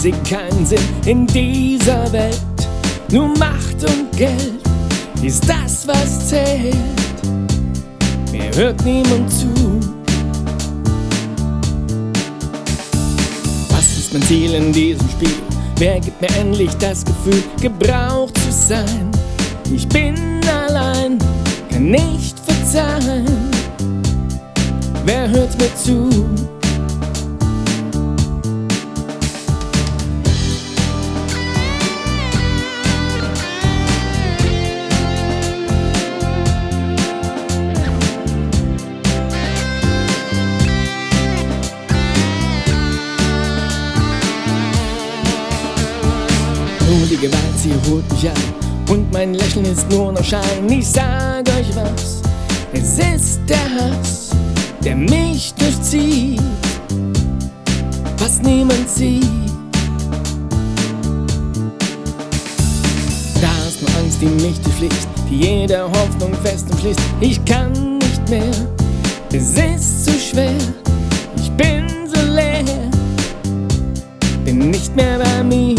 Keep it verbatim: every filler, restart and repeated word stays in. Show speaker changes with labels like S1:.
S1: sie keinen Sinn in dieser Welt. Nur Macht und Geld ist das, was zählt. Mir hört niemand zu. Was ist mein Ziel in diesem Spiel? Wer gibt mir endlich das Gefühl, gebraucht zu sein? Ich bin allein, kann nicht verzeihen. Wer hört mir zu? Nur die Gewalt, sie holt mich an, und mein Lächeln ist nur noch Schein. Ich sag euch was, es ist der Hass, der mich durchzieht, was niemand sieht. Da ist nur Angst, die mich durchfließt, die jede Hoffnung fest umschließt. Ich kann nicht mehr, es ist zu schwer, ich bin so leer, bin nicht mehr bei mir.